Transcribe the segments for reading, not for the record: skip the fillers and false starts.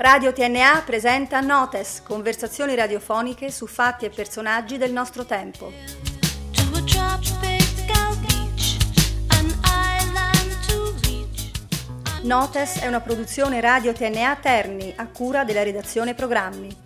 Radio TNA presenta Notes, conversazioni radiofoniche su fatti e personaggi del nostro tempo. Notes è una produzione Radio TNA Terni a cura della redazione programmi.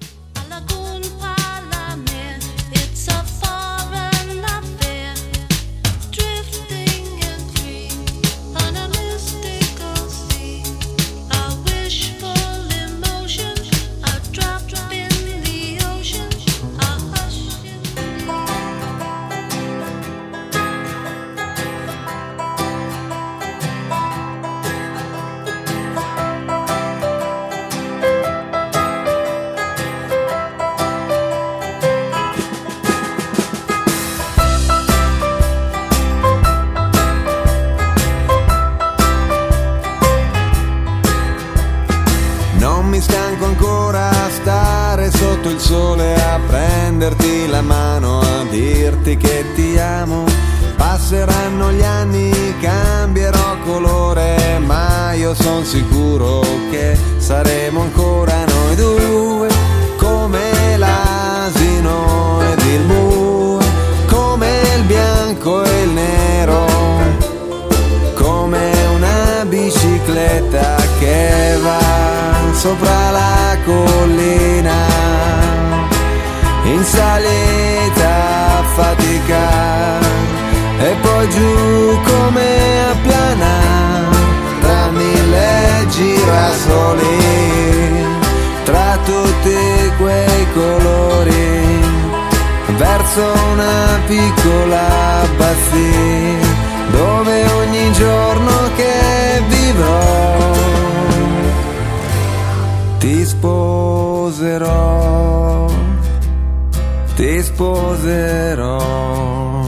Sole a prenderti la mano, a dirti che ti amo. Passeranno gli anni, cambierò colore, ma io son sicuro che saremo ancora noi due, come l'asino ed il bue, come il bianco e il nero, come una bicicletta che va sopra la collina, in salita a fatica e poi giù come a planare tra mille girasoli, tra tutti quei colori, verso una piccola abbazia dove ogni giorno che vivrò ti sposerò. Ti sposerò.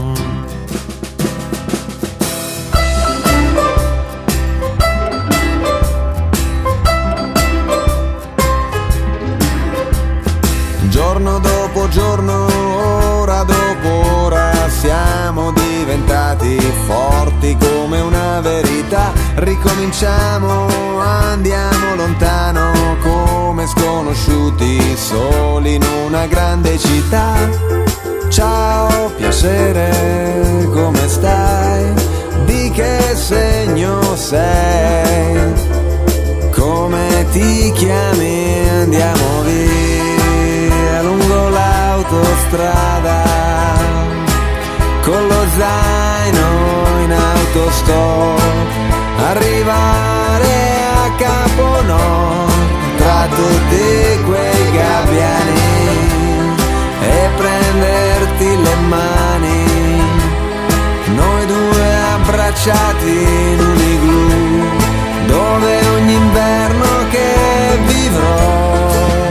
Giorno dopo giorno, ora dopo ora, siamo diventati forti come una verità. Ricominciamo, andiamo lontano come sconosciuti, soli in una grande città. Ciao, piacere, come stai? Di che segno sei? Come ti chiami? Andiamo via lungo l'autostrada, con lo zaino in autostop, arrivare a Caponord tra tutti quei gabbiani e prenderti le mani, noi due abbracciati in un igloo, dove ogni inverno che vivrò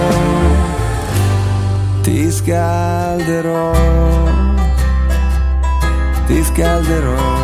ti scalderò, ti scalderò.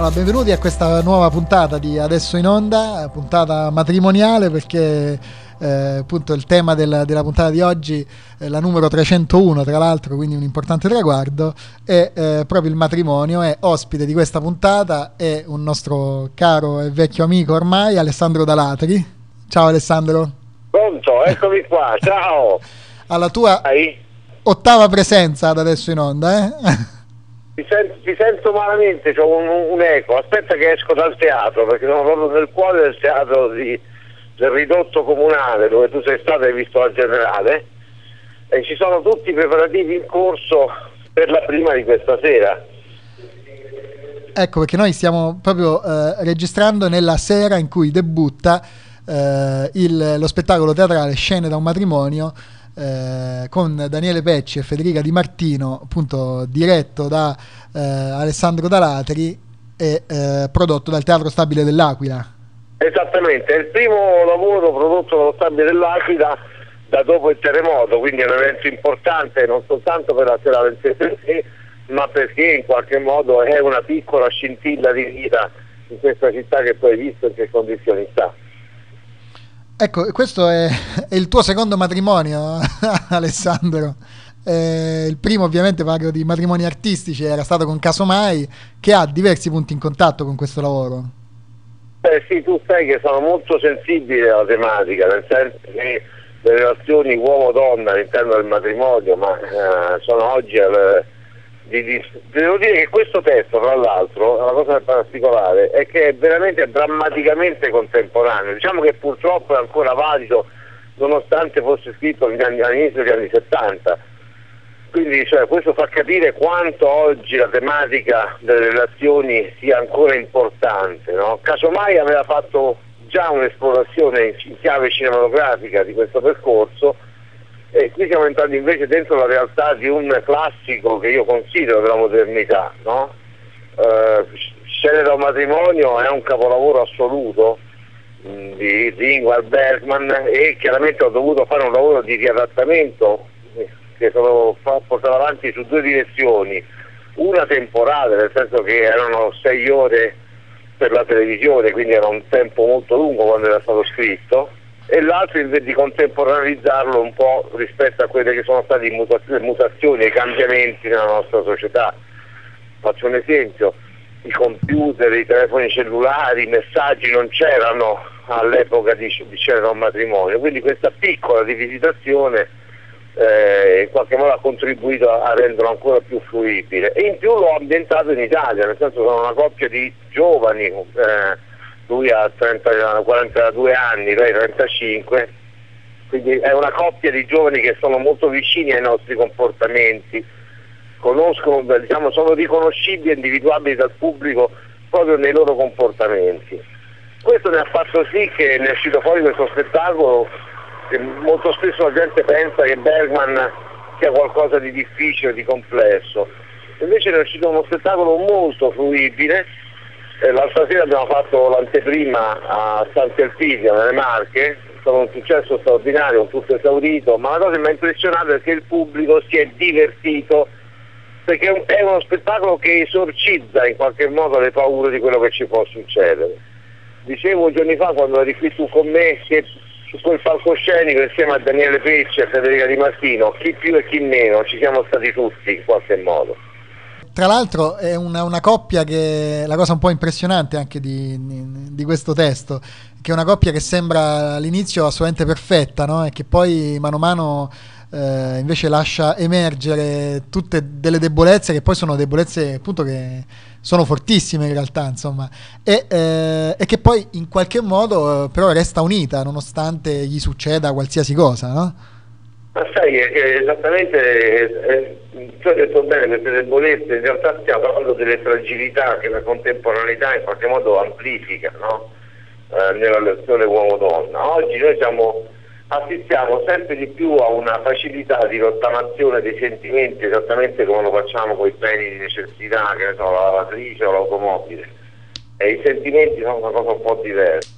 Allora, benvenuti a questa nuova puntata di Adesso in Onda, puntata matrimoniale, perché appunto il tema della puntata di oggi, la numero 301 tra l'altro, quindi un importante traguardo, è proprio il matrimonio. È ospite di questa puntata è un nostro caro e vecchio amico ormai, Alessandro Dalatri. Ciao Alessandro. Pronto, eccomi qua, ciao. Alla tua ottava presenza ad Adesso in Onda, Ti sento malamente, c'ho un eco. Aspetta che esco dal teatro, perché sono proprio nel cuore del teatro del ridotto comunale, dove tu sei stato e hai visto la generale, e ci sono tutti i preparativi in corso per la prima di questa sera. Ecco, perché noi stiamo proprio registrando nella sera in cui debutta lo spettacolo teatrale Scene da un matrimonio, con Daniele Pecci e Federica Di Martino, appunto diretto da Alessandro Dalatri e prodotto dal Teatro Stabile dell'Aquila. Esattamente, è il primo lavoro prodotto dallo Stabile dell'Aquila da dopo il terremoto, quindi è un evento importante non soltanto per la serata in sé per sé, ma perché in qualche modo è una piccola scintilla di vita in questa città che tu hai visto in che condizioni sta. Ecco, questo è il tuo secondo matrimonio, Alessandro. Il primo, ovviamente, parlo di matrimoni artistici, era stato con Casomai, che ha diversi punti in contatto con questo lavoro. Sì, tu sai che sono molto sensibile alla tematica, nel senso che le relazioni uomo-donna all'interno del matrimonio, ma sono oggi devo dire che questo testo, tra l'altro, la cosa particolare è che è veramente drammaticamente contemporaneo. Diciamo che purtroppo è ancora valido nonostante fosse scritto all'inizio degli anni 70. Quindi questo fa capire quanto oggi la tematica delle relazioni sia ancora importante, no? Casomai aveva fatto già un'esplorazione in chiave cinematografica di questo percorso, e qui siamo entrati invece dentro la realtà di un classico che io considero della modernità, no? Scene da un matrimonio è un capolavoro assoluto di Ingmar Bergman, e chiaramente ho dovuto fare un lavoro di riadattamento che sono portato avanti su due direzioni: una temporale, nel senso che erano 6 ore per la televisione, quindi era un tempo molto lungo quando era stato scritto, e l'altro invece di contemporaneizzarlo un po' rispetto a quelle che sono state le mutazioni e i cambiamenti nella nostra società. Faccio un esempio: i computer, i telefoni cellulari, i messaggi non c'erano all'epoca di Scene da un matrimonio, quindi questa piccola rivisitazione in qualche modo ha contribuito a renderlo ancora più fruibile, e in più l'ho ambientato in Italia, nel senso che sono una coppia di giovani, lui ha 42 anni, lei 35, quindi è una coppia di giovani che sono molto vicini ai nostri comportamenti, conoscono, diciamo, sono riconoscibili e individuabili dal pubblico proprio nei loro comportamenti. Questo ne ha fatto sì che ne è uscito fuori questo spettacolo che molto spesso la gente pensa che Bergman sia qualcosa di difficile, di complesso, invece ne è uscito uno spettacolo molto fruibile. L'altra sera abbiamo fatto l'anteprima a Sant'Elpidio nelle Marche, è stato un successo straordinario, un tutto esaurito, ma la cosa che mi ha impressionato è che il pubblico si è divertito, perché è uno spettacolo che esorcizza in qualche modo le paure di quello che ci può succedere. Dicevo giorni fa, quando eri qui tu con me, che su quel palcoscenico insieme a Daniele Pecci e Federica Di Martino, chi più e chi meno, ci siamo stati tutti in qualche modo. Tra l'altro è una coppia che, la cosa un po' impressionante anche di questo testo, che è una coppia che sembra all'inizio assolutamente perfetta, no? E che poi mano a mano invece lascia emergere tutte delle debolezze, che poi sono debolezze appunto che sono fortissime in realtà, insomma, e che poi in qualche modo però resta unita nonostante gli succeda qualsiasi cosa, no? Ma sai, esattamente, tu hai detto bene, queste debolezze, in realtà stiamo parlando delle fragilità che la contemporaneità in qualche modo amplifica, no? Nella relazione uomo-donna. Oggi noi assistiamo sempre di più a una facilità di rottamazione dei sentimenti, esattamente come lo facciamo con i beni di necessità, che ne so, la lavatrice o l'automobile, e i sentimenti sono una cosa un po' diversa.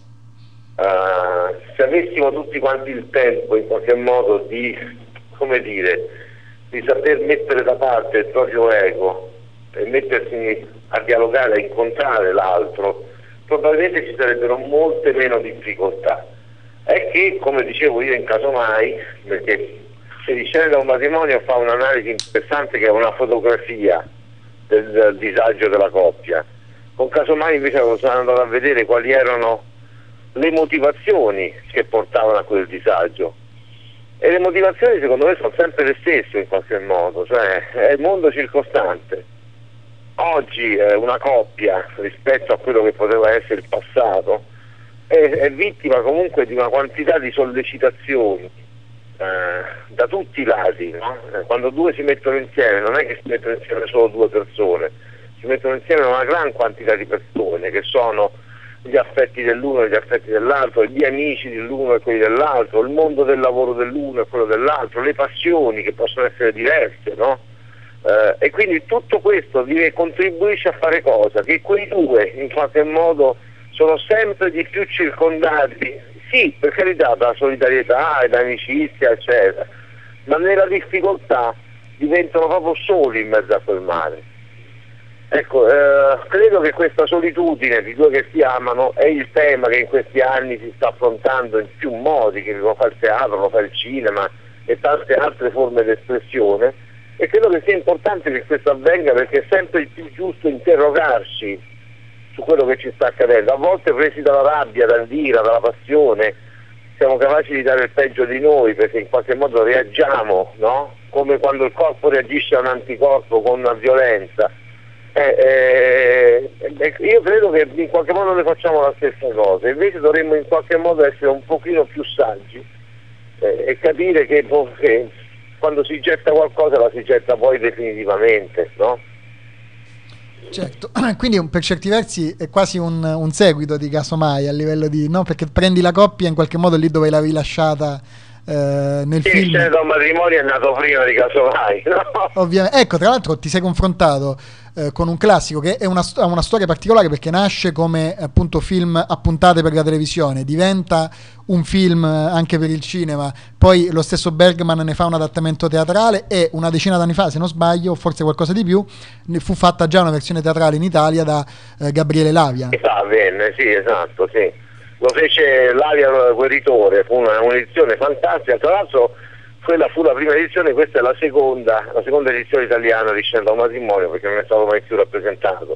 Se avessimo tutti quanti il tempo in qualche modo di, come dire, di saper mettere da parte il proprio ego e mettersi a dialogare, a incontrare l'altro, probabilmente ci sarebbero molte meno difficoltà. È che, come dicevo io in Casomai, perché se Scene da un matrimonio fa un'analisi interessante che è una fotografia del disagio della coppia, con Casomai invece sono andato a vedere quali erano le motivazioni che portavano a quel disagio, e le motivazioni secondo me sono sempre le stesse in qualche modo, cioè è il mondo circostante. Oggi una coppia, rispetto a quello che poteva essere il passato, è vittima comunque di una quantità di sollecitazioni da tutti i lati, no? Quando due si mettono insieme non è che si mettono insieme solo due persone, si mettono insieme una gran quantità di persone che sono gli affetti dell'uno e gli affetti dell'altro, gli amici dell'uno e quelli dell'altro, il mondo del lavoro dell'uno e quello dell'altro, le passioni che possono essere diverse, no? E quindi tutto questo contribuisce a fare cosa? Che quei due in qualche modo sono sempre di più circondati, sì, per carità, da solidarietà e da amicizia, eccetera, ma nella difficoltà diventano proprio soli in mezzo a quel mare. Ecco, credo che questa solitudine di due che si amano è il tema che in questi anni si sta affrontando in più modi, che lo fa il teatro, lo fa il cinema e tante altre forme di espressione, e credo che sia importante che questo avvenga, perché è sempre il più giusto interrogarci su quello che ci sta accadendo. A volte presi dalla rabbia, dall'ira, dalla passione, siamo capaci di dare il peggio di noi, perché in qualche modo reagiamo, no? Come quando il corpo reagisce a un anticorpo con una violenza. Io credo che in qualche modo noi facciamo la stessa cosa, invece dovremmo in qualche modo essere un pochino più saggi e capire che quando si getta qualcosa la si getta poi definitivamente, no? Certo, quindi per certi versi è quasi un seguito di Casomai a livello di, no? Perché prendi la coppia in qualche modo lì dove l'avevi lasciata nel film. Scene da un matrimonio è nato prima di Casomai, no? Ovviamente. Ecco, tra l'altro ti sei confrontato con un classico che è una storia particolare, perché nasce come appunto film a puntate per la televisione, diventa un film anche per il cinema, poi lo stesso Bergman ne fa un adattamento teatrale, e una decina d'anni fa, se non sbaglio, forse qualcosa di più, ne fu fatta già una versione teatrale in Italia da Gabriele Lavia. Venne, sì, esatto, sì. Lo fece Lavia Guerritore, fu un'edizione fantastica, tra l'altro quella fu la prima edizione, questa è la seconda edizione italiana di Scene da un matrimonio, perché non è stato mai più rappresentato.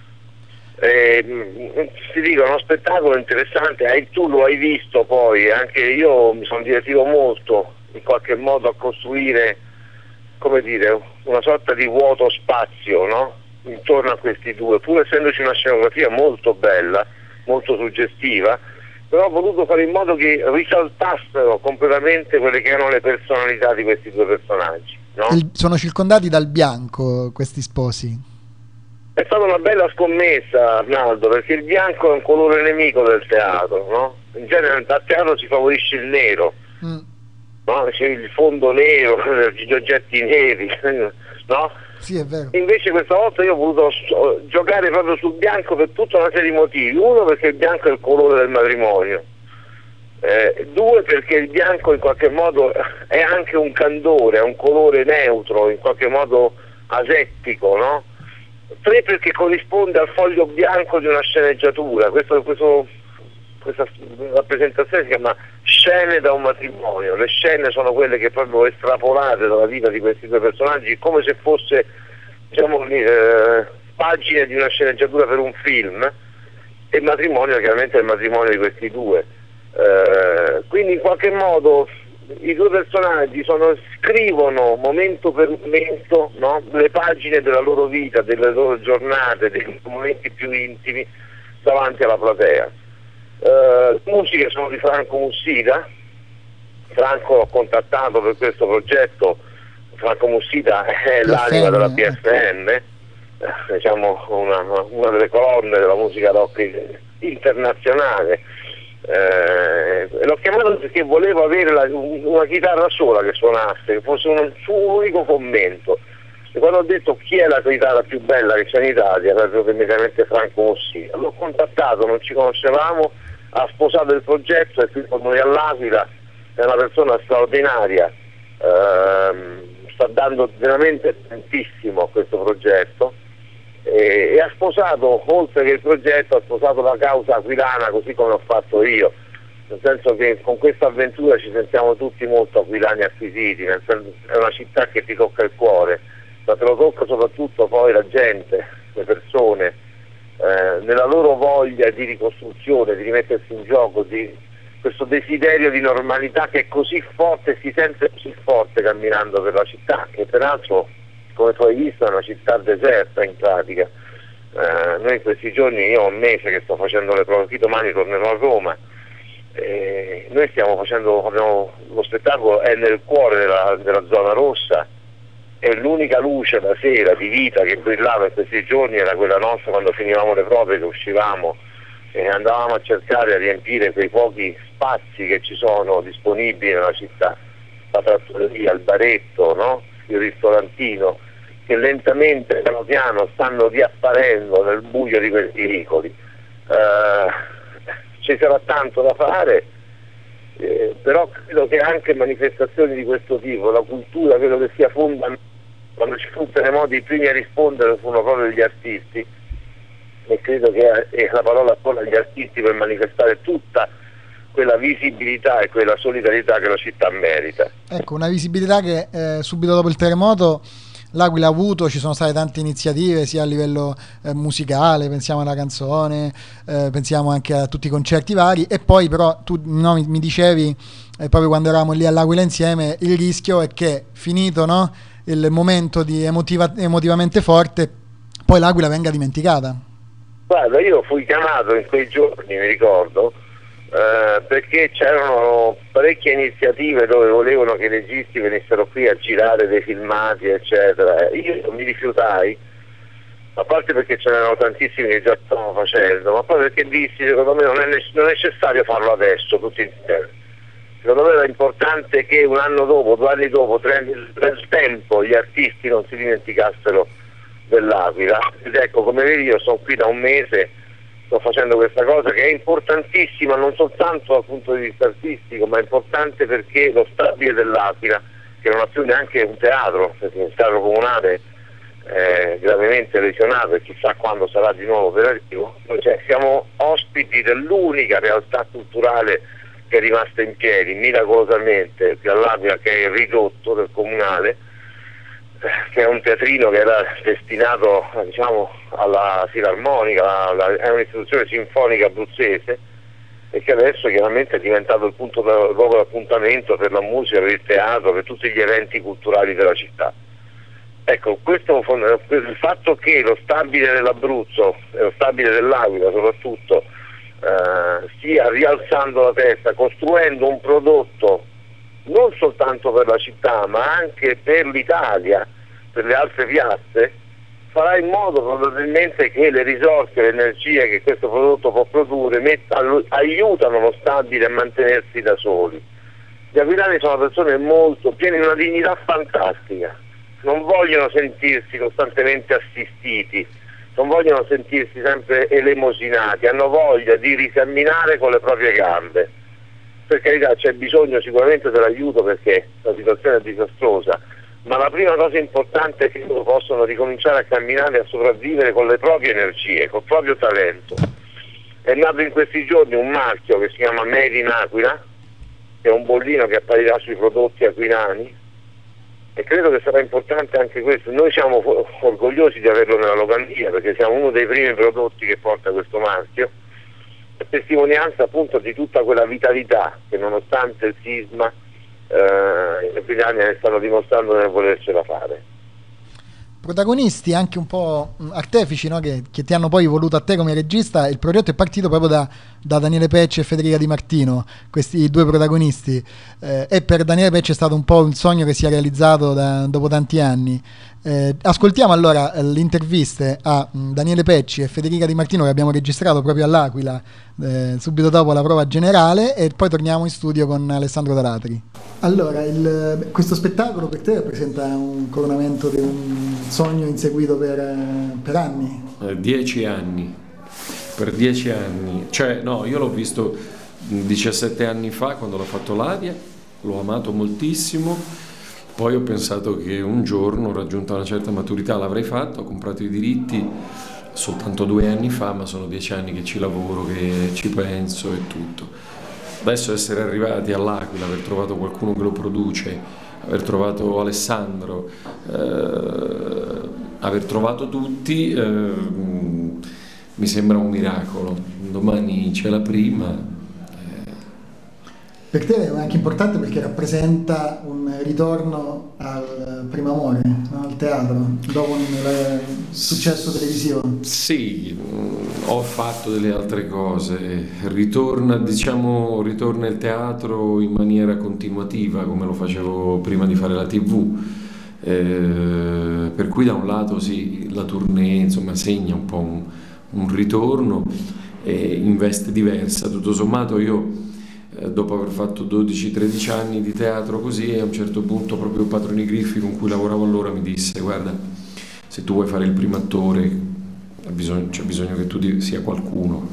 Ti dico, è uno spettacolo interessante, tu lo hai visto, poi anche io mi sono divertito molto in qualche modo a costruire, come dire, una sorta di vuoto spazio, no? Intorno a questi due, pur essendoci una scenografia molto bella, molto suggestiva, però ho voluto fare in modo che risaltassero completamente quelle che erano le personalità di questi due personaggi, no? Sono circondati dal bianco questi sposi. È stata una bella scommessa, Arnaldo, perché il bianco è un colore nemico del teatro, no? In genere a teatro si favorisce il nero, no? C'è il fondo nero, gli oggetti neri, no? Sì, è vero. Invece questa volta io ho voluto giocare proprio sul bianco per tutta una serie di motivi. Uno, perché il bianco è il colore del matrimonio, due, perché il bianco in qualche modo è anche un candore, è un colore neutro, in qualche modo asettico, no? Tre, perché corrisponde al foglio bianco di una sceneggiatura. Questa rappresentazione si chiama Scene da un matrimonio. Le scene sono quelle che proprio estrapolate dalla vita di questi due personaggi, come se fosse, diciamo, pagine di una sceneggiatura per un film, e il matrimonio chiaramente è il matrimonio di questi due. Quindi in qualche modo i due personaggi scrivono momento per momento, no? Le pagine della loro vita, delle loro giornate, dei momenti più intimi davanti alla platea. Le musiche sono di Franco Mussida. Franco l'ho contattato per questo progetto. Franco Mussida è l'anima della PFM, diciamo una delle colonne della musica rock internazionale. L'ho chiamato perché volevo avere una chitarra sola che suonasse, che fosse un suo unico commento, e quando ho detto chi è la chitarra più bella che c'è in Italia, era venuto immediatamente Franco Mussida. L'ho contattato, non ci conoscevamo, ha sposato il progetto, è qui con noi all'Aquila, è una persona straordinaria, sta dando veramente tantissimo a questo progetto, sposato, oltre che il progetto, ha sposato la causa aquilana, così come ho fatto io, nel senso che con questa avventura ci sentiamo tutti molto aquilani acquisiti, nel senso, è una città che ti tocca il cuore, ma te lo tocca soprattutto poi la gente, le persone, nella loro voglia di ricostruzione, di rimettersi in gioco, di questo desiderio di normalità che è così forte, si sente così forte camminando per la città, che peraltro, come tu hai visto, è una città deserta in pratica. Noi in questi giorni, io ho un mese che sto facendo le prove, qui domani tornerò a Roma, noi stiamo facendo, lo spettacolo è nel cuore della zona rossa, e l'unica luce la sera di vita che brillava in questi giorni era quella nostra quando finivamo le prove, che uscivamo e andavamo a cercare a riempire quei pochi spazi che ci sono disponibili nella città, la trattoria, il baretto, no? Il ristorantino, che lentamente, piano piano, stanno riapparendo nel buio di questi vicoli. Ci sarà tanto da fare, però credo che anche manifestazioni di questo tipo, la cultura, credo che sia fondamentale. Quando ci fu il terremoto, i primi a rispondere furono proprio gli artisti, e credo che la parola con gli artisti per manifestare tutta quella visibilità e quella solidarietà che la città merita. Ecco, una visibilità che subito dopo il terremoto l'Aquila ha avuto. Ci sono state tante iniziative sia a livello musicale, pensiamo alla canzone, pensiamo anche a tutti i concerti vari, e poi però tu mi dicevi proprio quando eravamo lì all'Aquila insieme, il rischio è che finito, no, il momento di emotivamente forte, poi l'Aquila venga dimenticata. Guarda, io fui chiamato in quei giorni, mi ricordo, perché c'erano parecchie iniziative dove volevano che i registi venissero qui a girare dei filmati, eccetera. Io mi rifiutai, a parte perché ce n'erano tantissimi che già stavano facendo, ma poi perché dissi, secondo me non è necessario farlo adesso tutti insieme. Secondo me era importante che un anno dopo, 2 anni dopo, 3 anni nel tempo, gli artisti non si dimenticassero dell'Aquila. Ed ecco, come vedi, io sono qui da un mese, sto facendo questa cosa che è importantissima non soltanto dal punto di vista artistico, ma è importante perché lo stabile dell'Aquila, che non ha più neanche un teatro, perché il teatro comunale è gravemente lesionato e chissà quando sarà di nuovo operativo, cioè, siamo ospiti dell'unica realtà culturale che è rimasta in piedi miracolosamente qui all'Aquila, che è il ridotto del comunale, che è un teatrino che era destinato, diciamo, alla filarmonica, è un'istituzione sinfonica abruzzese, e che adesso chiaramente è diventato il luogo di appuntamento per la musica, per il teatro, per tutti gli eventi culturali della città. Ecco, il fatto che lo stabile dell'Abruzzo e lo stabile dell'Aquila soprattutto stia rialzando la testa, costruendo un prodotto non soltanto per la città ma anche per l'Italia, per le altre piazze, farà in modo probabilmente che le risorse, le energie che questo prodotto può produrre aiutano lo stabile a mantenersi da soli. Gli aquilani sono persone molto piene di una dignità fantastica, non vogliono sentirsi costantemente assistiti, non vogliono sentirsi sempre elemosinati, hanno voglia di ricamminare con le proprie gambe. Per carità, c'è bisogno sicuramente dell'aiuto perché la situazione è disastrosa, ma la prima cosa importante è che loro possono ricominciare a camminare e a sopravvivere con le proprie energie, col proprio talento. È nato in questi giorni un marchio che si chiama Made in Aquila, che è un bollino che apparirà sui prodotti aquilani, e credo che sarà importante anche questo. Noi siamo orgogliosi di averlo nella locandina perché siamo uno dei primi prodotti che porta questo marchio, è testimonianza appunto di tutta quella vitalità che nonostante il sisma gli aquilani stanno dimostrando di volercela fare. Protagonisti anche un po' artefici, no? che ti hanno poi voluto a te come regista. Il progetto è partito proprio da Daniele Pecci e Federica Di Martino, questi due protagonisti, e per Daniele Pecci è stato un po' un sogno che si è realizzato dopo tanti anni. Ascoltiamo allora le interviste a Daniele Pecci e Federica Di Martino che abbiamo registrato proprio all'Aquila subito dopo la prova generale, e poi torniamo in studio con Alessandro Dalatri. Allora, questo spettacolo per te rappresenta un coronamento di un sogno inseguito per anni? 10 anni. Per 10 anni. Cioè, no, io l'ho visto 17 anni fa quando l'ho fatto l'Adia, l'ho amato moltissimo, poi ho pensato che un giorno, raggiunta una certa maturità, l'avrei fatto, ho comprato i diritti soltanto 2 anni fa, ma sono 10 anni che ci lavoro, che ci penso e tutto. Adesso essere arrivati all'Aquila, aver trovato qualcuno che lo produce, aver trovato Alessandro, aver trovato tutti, mi sembra un miracolo. Domani c'è la prima. Per te è anche importante perché rappresenta un ritorno al primo amore, no? Al teatro, dopo il successo televisivo. Sì, ho fatto delle altre cose, ritorna il teatro in maniera continuativa come lo facevo prima di fare la TV, per cui da un lato sì, la tournée insomma segna un po' un ritorno in veste diversa. Tutto sommato io dopo aver fatto 12-13 anni di teatro così, a un certo punto proprio Patroni Griffi, con cui lavoravo allora, mi disse: guarda, se tu vuoi fare il primo attore c'è bisogno che tu sia qualcuno.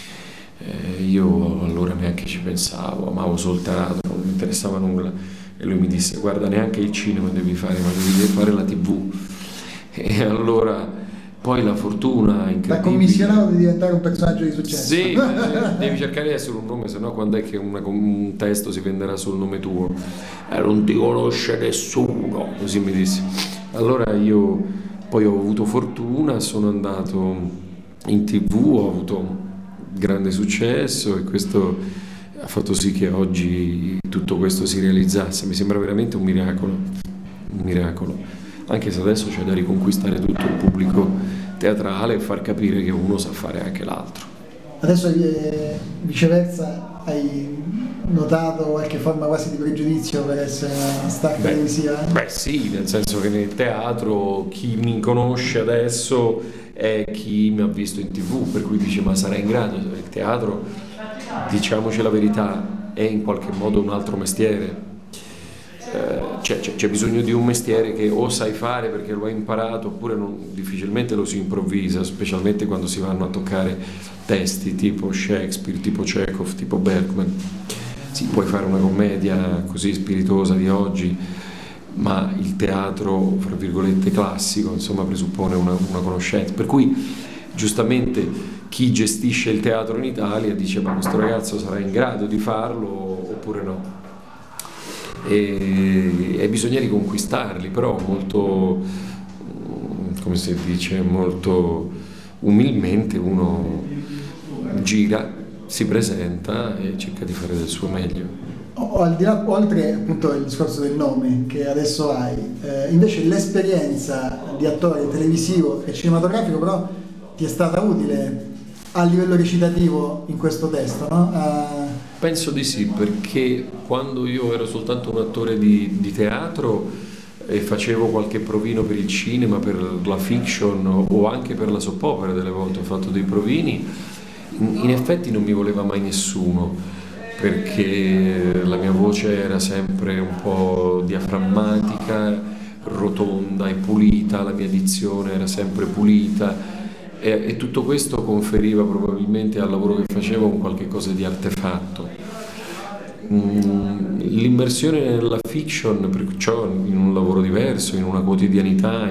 Io allora neanche ci pensavo, amavo solo il teatro, non mi interessava nulla, e lui mi disse: guarda, neanche il cinema devi fare, ma devi fare la TV. E allora poi la fortuna incredibile. L'ha commissionato di diventare un personaggio di successo. Sì, devi cercare di essere un nome, sennò quando è che un testo si venderà sul nome tuo? Non ti conosce nessuno, così mi disse. Allora io poi ho avuto fortuna, sono andato in TV, ho avuto grande successo, e questo ha fatto sì che oggi tutto questo si realizzasse. Mi sembra veramente un miracolo. Anche se adesso c'è da riconquistare tutto il pubblico teatrale e far capire che uno sa fare anche l'altro. Adesso viceversa hai notato qualche forma quasi di pregiudizio per essere una star televisiva? Beh sì, nel senso che nel teatro chi mi conosce adesso è chi mi ha visto in TV, per cui dice: ma sarà in grado? Il teatro, diciamoci la verità, è in qualche modo un altro mestiere. C'è bisogno di un mestiere che o sai fare perché lo hai imparato, oppure difficilmente lo si improvvisa, specialmente quando si vanno a toccare testi tipo Shakespeare, tipo Chekhov, tipo Bergman. Sì, puoi fare una commedia così spiritosa di oggi, ma il teatro, fra virgolette, classico, insomma, presuppone una conoscenza. Per cui giustamente chi gestisce il teatro in Italia dice: ma questo ragazzo sarà in grado di farlo oppure no? E bisogna riconquistarli, però molto, come si dice, molto umilmente uno gira, si presenta e cerca di fare del suo meglio. Al di là, oltre appunto il discorso del nome che adesso hai, invece l'esperienza di attore televisivo e cinematografico però ti è stata utile a livello recitativo in questo testo, no? Penso di sì, perché quando io ero soltanto un attore di teatro e facevo qualche provino per il cinema, per la fiction o anche per la soap opera, delle volte ho fatto dei provini, in effetti non mi voleva mai nessuno, perché la mia voce era sempre un po' diaframmatica, rotonda e pulita, la mia dizione era sempre pulita, e tutto questo conferiva probabilmente al lavoro che facevo un qualche cosa di artefatto. L'immersione nella fiction, perciò in un lavoro diverso, in una quotidianità,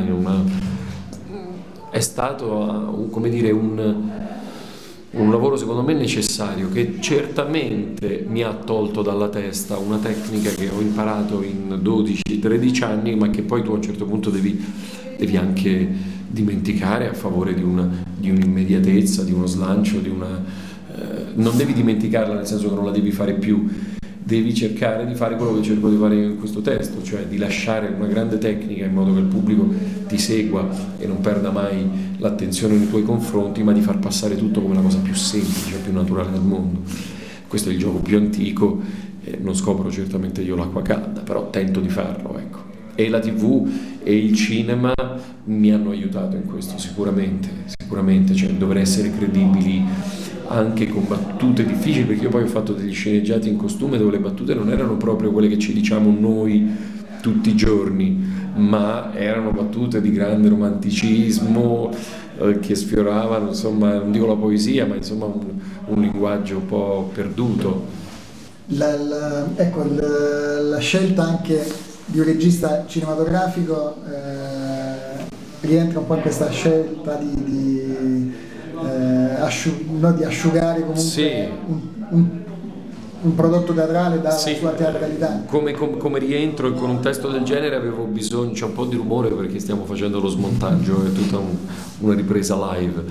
è stato come dire un lavoro secondo me necessario, che certamente mi ha tolto dalla testa una tecnica che ho imparato in 12-13 anni, ma che poi tu a un certo punto devi anche dimenticare a favore di un'immediatezza, di uno slancio, non devi dimenticarla nel senso che non la devi fare più, devi cercare di fare quello che cerco di fare in questo testo, cioè di lasciare una grande tecnica in modo che il pubblico ti segua e non perda mai l'attenzione nei tuoi confronti, ma di far passare tutto come la cosa più semplice, più naturale del mondo. Questo è il gioco più antico, non scopro certamente io l'acqua calda, però tento di farlo, ecco. E la TV e il cinema mi hanno aiutato in questo sicuramente, cioè dovrei essere credibili anche con battute difficili, perché io poi ho fatto degli sceneggiati in costume dove le battute non erano proprio quelle che ci diciamo noi tutti i giorni, ma erano battute di grande romanticismo che sfioravano, insomma, non dico la poesia, ma insomma un linguaggio un po' perduto. La scelta anche di un regista cinematografico rientra un po' in questa scelta di asciugare comunque sì. un prodotto teatrale dalla Sì. sua teatralità. Come rientro con un testo del genere avevo bisogno, c'è un po' di rumore perché stiamo facendo lo smontaggio, è tutta una ripresa live.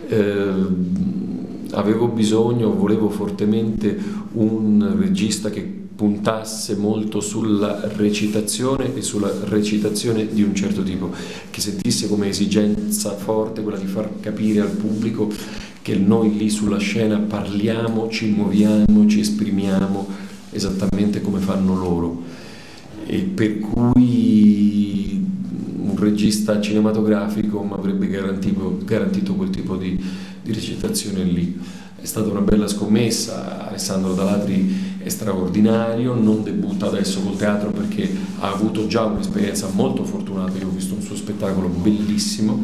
Volevo fortemente un regista che puntasse molto sulla recitazione e sulla recitazione di un certo tipo, che sentisse come esigenza forte quella di far capire al pubblico che noi lì sulla scena parliamo, ci muoviamo, ci esprimiamo esattamente come fanno loro, e per cui un regista cinematografico mi avrebbe garantito quel tipo di recitazione lì. È stata una bella scommessa. Alessandro Dalatri è straordinario, non debutta adesso col teatro perché ha avuto già un'esperienza molto fortunata. Io ho visto un suo spettacolo bellissimo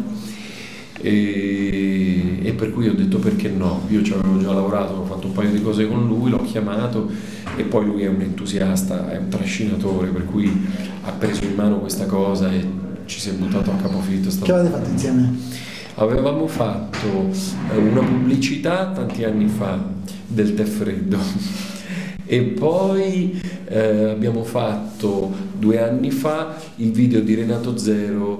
e per cui ho detto perché no. Io ci avevo già lavorato, ho fatto un paio di cose con lui, l'ho chiamato e poi lui è un entusiasta, è un trascinatore, per cui ha preso in mano questa cosa e ci si è buttato a capofitto. Che avete fatto insieme? Avevamo fatto una pubblicità tanti anni fa del tè freddo e poi abbiamo fatto 2 anni fa il video di Renato Zero,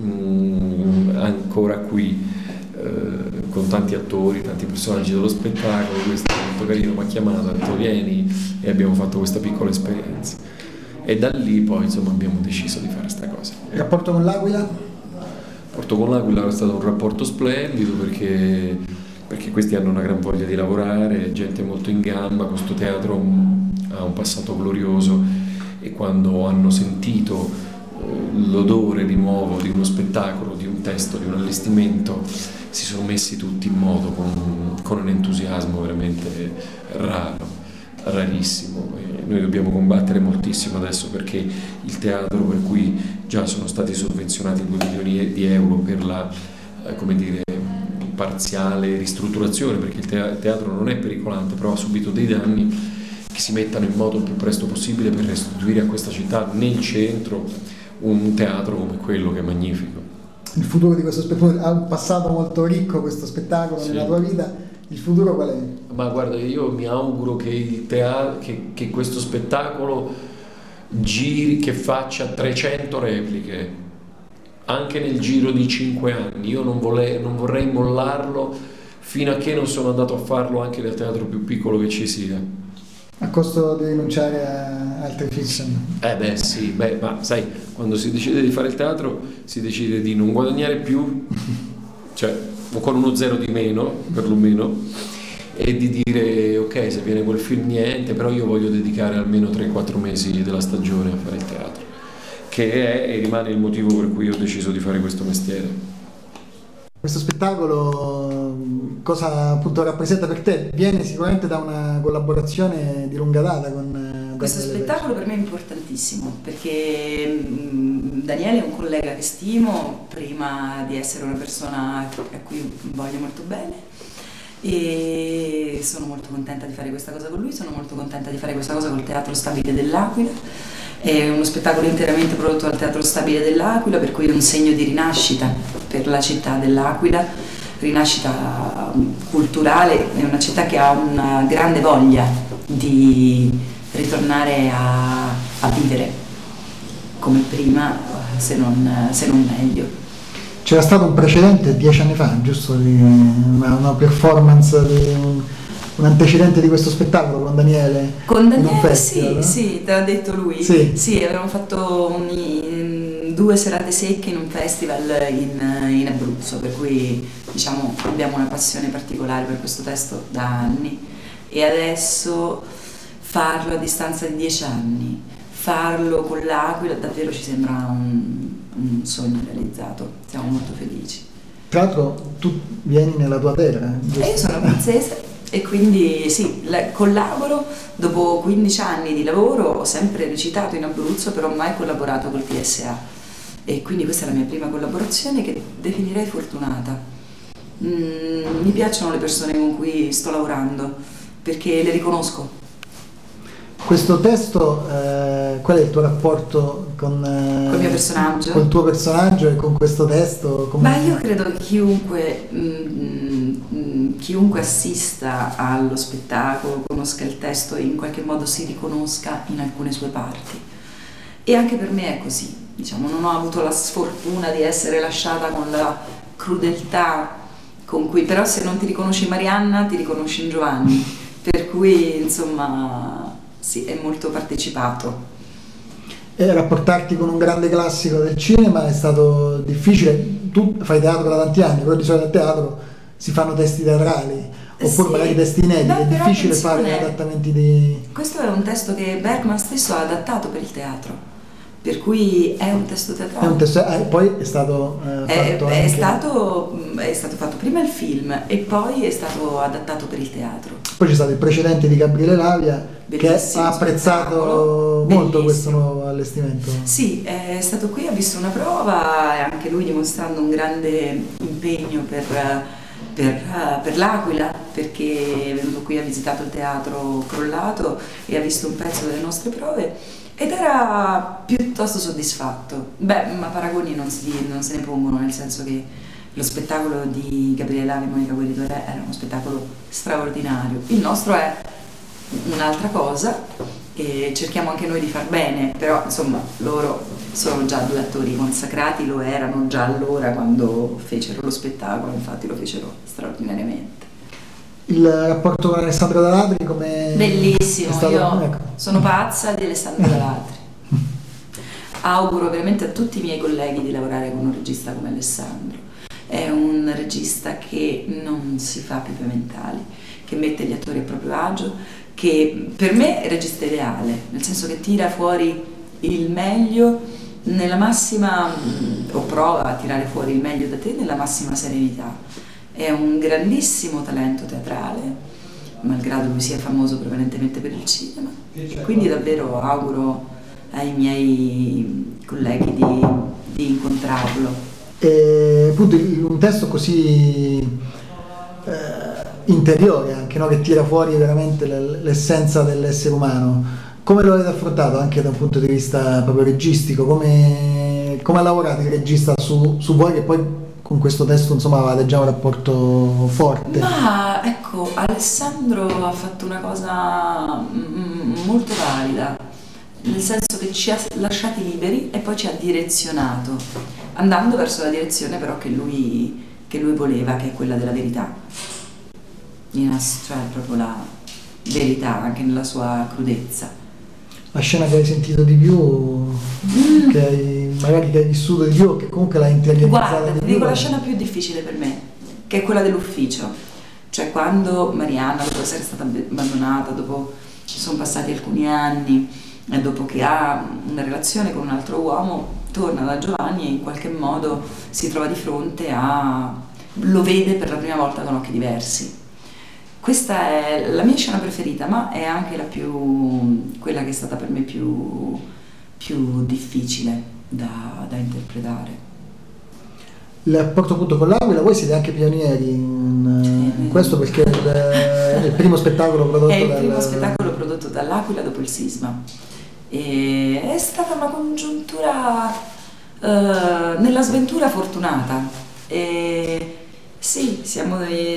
ancora qui, con tanti attori, tanti personaggi dello spettacolo. Questo è molto carino, mi ha chiamato, ha detto vieni, e abbiamo fatto questa piccola esperienza e da lì poi insomma abbiamo deciso di fare sta cosa. Il rapporto con l'Aquila? Il rapporto con l'Aquila è stato un rapporto splendido perché questi hanno una gran voglia di lavorare, gente molto in gamba. Questo teatro ha un passato glorioso e quando hanno sentito l'odore di nuovo di uno spettacolo, di un testo, di un allestimento, si sono messi tutti in moto con un entusiasmo veramente rarissimo. E noi dobbiamo combattere moltissimo adesso perché il teatro, per cui già sono stati sovvenzionati 2 milioni di euro per la parziale ristrutturazione, perché il teatro non è pericolante, però ha subito dei danni, che si mettano in moto il più presto possibile per restituire a questa città nel centro un teatro come quello, che è magnifico. Il futuro di questo spettacolo ha un passato molto ricco, questo spettacolo, sì, nella tua vita. Il futuro qual è? Ma guarda, io mi auguro che che questo spettacolo giri, che faccia 300 repliche anche nel giro di 5 anni. Io non vorrei mollarlo fino a che non sono andato a farlo anche nel teatro più piccolo che ci sia. A costo di rinunciare a altre fiction? Sì, ma sai, quando si decide di fare il teatro si decide di non guadagnare più, cioè o con uno 0 di meno perlomeno, e di dire ok, se viene quel film niente, però io voglio dedicare almeno 3-4 mesi della stagione a fare il teatro, che è e rimane il motivo per cui ho deciso di fare questo mestiere. Questo spettacolo cosa appunto rappresenta per te? Viene sicuramente da una collaborazione di lunga data con questo spettacolo. Per me è importantissimo perché Daniele è un collega che stimo prima di essere una persona a cui voglio molto bene, e sono molto contenta di fare questa cosa con lui, sono molto contenta di fare questa cosa col Teatro Stabile dell'Aquila. È uno spettacolo interamente prodotto dal Teatro Stabile dell'Aquila, per cui è un segno di rinascita per la città dell'Aquila, rinascita culturale. È una città che ha una grande voglia di ritornare a vivere come prima, se non meglio. C'era stato un precedente 10 anni fa, giusto? Una performance, un antecedente di questo spettacolo con Daniele? Con Daniele, festival, sì, te l'ha detto lui. Sì, avevamo fatto 2 serate secche in un festival in Abruzzo, per cui diciamo abbiamo una passione particolare per questo testo da anni, e adesso farlo a distanza di 10 anni, farlo con l'Aquila, davvero ci sembra un sogno realizzato, siamo molto felici. Tra l'altro tu vieni nella tua terra, giusto? Io sono abruzzese e quindi sì, collaboro. Dopo 15 anni di lavoro ho sempre recitato in Abruzzo, però mai collaborato col TSA, e quindi questa è la mia prima collaborazione, che definirei fortunata. Mi piacciono le persone con cui sto lavorando perché le riconosco. Questo testo, qual è il tuo rapporto con il mio personaggio, col tuo personaggio e con questo testo? Ma io credo che chiunque assista allo spettacolo, conosca il testo e in qualche modo si riconosca in alcune sue parti. E anche per me è così, diciamo, non ho avuto la sfortuna di essere lasciata con la crudeltà con cui, però se non ti riconosci in Marianna ti riconosci in Giovanni, per cui insomma sì, è molto partecipato. E rapportarti con un grande classico del cinema è stato difficile. Tu fai teatro da tanti anni, però di solito a teatro si fanno testi teatrali, oppure sì, magari testi inediti, è difficile fare adattamenti di... Questo è un testo che Bergman stesso ha adattato per il teatro, per cui è un testo teatrale. È un testo, poi è stato fatto anche... è stato fatto prima il film e poi è stato adattato per il teatro. Poi c'è stato il precedente di Gabriele Lavia, Bellissimo, che ha apprezzato molto questo nuovo allestimento. Sì, è stato qui, ha visto una prova e anche lui dimostrando un grande impegno per l'Aquila, perché è venuto qui, ha visitato il teatro crollato e ha visto un pezzo delle nostre prove ed era piuttosto soddisfatto. Beh, ma paragoni non se ne pongono, nel senso che lo spettacolo di Gabriele Lavia e Monica Gueritore era uno spettacolo straordinario. Il nostro è un'altra cosa e cerchiamo anche noi di far bene, però insomma loro sono già due attori consacrati, lo erano già allora quando fecero lo spettacolo, infatti lo fecero straordinariamente. Il rapporto con Alessandro Dalatri come... Bellissimo, io ecco. sono pazza di Alessandro Dalatri. Auguro veramente a tutti i miei colleghi di lavorare con un regista come Alessandro. È un regista che non si fa pippe mentali, che mette gli attori a proprio agio, che per me è il regista ideale, nel senso che tira fuori il meglio nella massima, o prova a tirare fuori il meglio da te nella massima serenità. È un grandissimo talento teatrale, malgrado lui sia famoso prevalentemente per il cinema, quindi davvero auguro ai miei colleghi di incontrarlo. E appunto un testo così interiore anche, no? Che tira fuori veramente l'essenza dell'essere umano. Come lo avete affrontato anche da un punto di vista proprio registico? Come ha lavorato il regista su voi, che poi con questo testo insomma avete già un rapporto forte? Ma ecco, Alessandro ha fatto una cosa molto valida, nel senso che ci ha lasciati liberi e poi ci ha direzionato, andando verso la direzione però che lui voleva, che è quella della verità, cioè proprio la verità anche nella sua crudezza. La scena che hai sentito di più, magari che hai vissuto di più, che comunque l'hai interiorizzata Guarda, di ti più? dico la scena più difficile per me, che è quella dell'ufficio, cioè quando Marianna, dopo essere stata abbandonata, dopo che sono passati alcuni anni e dopo che ha una relazione con un altro uomo, torna da Giovanni e in qualche modo si trova di fronte lo vede per la prima volta con occhi diversi. Questa è la mia scena preferita, ma è anche quella che è stata per me più difficile da interpretare. Il rapporto appunto con l'Aquila, voi siete anche pionieri in questo, perché è il primo spettacolo prodotto dall'Aquila dopo il sisma. E è stata una congiuntura nella sventura fortunata. E sì, siamo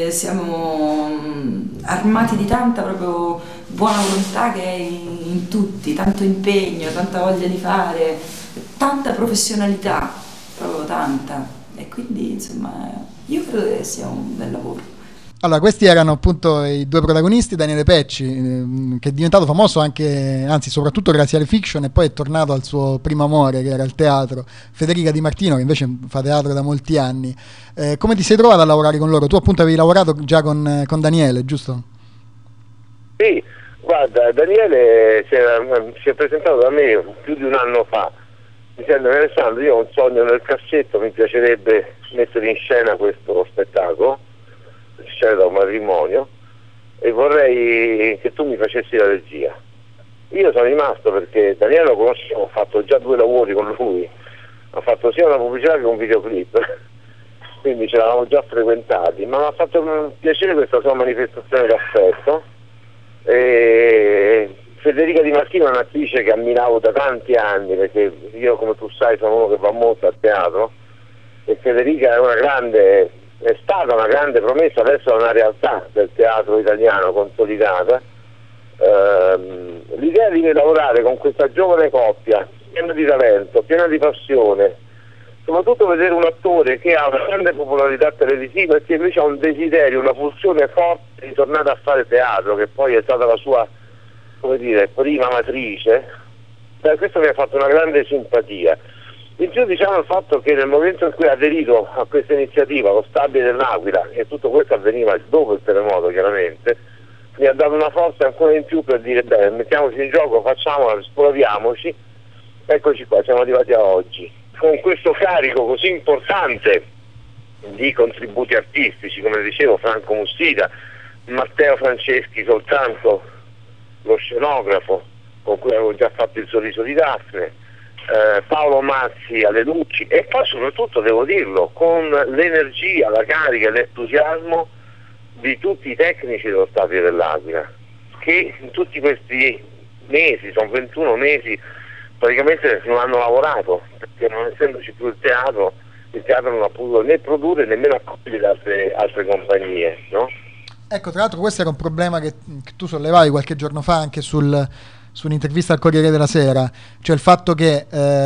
armati di tanta proprio buona volontà che è in tutti, tanto impegno, tanta voglia di fare, tanta professionalità, proprio tanta. E quindi insomma io credo che sia un bel lavoro. Allora, questi erano appunto i due protagonisti, Daniele Pecci, che è diventato famoso anche, anzi soprattutto grazie alle fiction, e poi è tornato al suo primo amore, che era il teatro, Federica Di Martino, che invece fa teatro da molti anni. Come ti sei trovato a lavorare con loro? Tu appunto avevi lavorato già con Daniele, giusto? Sì, guarda, Daniele si è presentato da me più di un anno fa, dicendo: Alessandro, io ho un sogno nel cassetto, mi piacerebbe mettere in scena questo spettacolo, scena da un matrimonio, e vorrei che tu mi facessi la regia. Io sono rimasto perché Daniele lo conoscevo, ho fatto già 2 lavori con lui, ho fatto sia una pubblicità che un videoclip, quindi ce l'avevamo già frequentati, ma mi ha fatto piacere questa sua manifestazione d'affetto, e Federica Di Martino è un'attrice che ammiravo da tanti anni, perché io, come tu sai, sono uno che va molto al teatro, e Federica è stata una grande promessa, adesso è una realtà del teatro italiano consolidata. L'idea di lavorare con questa giovane coppia, piena di talento, piena di passione, soprattutto vedere un attore che ha una grande popolarità televisiva e che invece ha un desiderio, una pulsione forte di tornare a fare teatro, che poi è stata la sua, come dire, prima matrice. Questo mi ha fatto una grande simpatia. In più, diciamo, il fatto che nel momento in cui ha aderito a questa iniziativa, lo Stabile dell'Aquila, e tutto questo avveniva dopo il terremoto chiaramente, mi ha dato una forza ancora in più per dire: bene, mettiamoci in gioco, facciamola, esploriamoci. Eccoci qua, siamo arrivati a oggi, con questo carico così importante di contributi artistici, come dicevo, Franco Mussida, Matteo Franceschi soltanto lo scenografo, con cui avevo già fatto il Sorriso di Daphne, Paolo Mazzi alle luci, e poi soprattutto, devo dirlo, con l'energia, la carica e l'entusiasmo di tutti i tecnici dello Stabile dell'Aquila, che in tutti questi mesi, sono 21 mesi, praticamente non hanno lavorato, perché non essendoci più il teatro non ha potuto né produrre nemmeno accogliere altre compagnie, no? Ecco, tra l'altro questo era un problema che tu sollevavi qualche giorno fa anche su un'intervista al Corriere della Sera, cioè il fatto che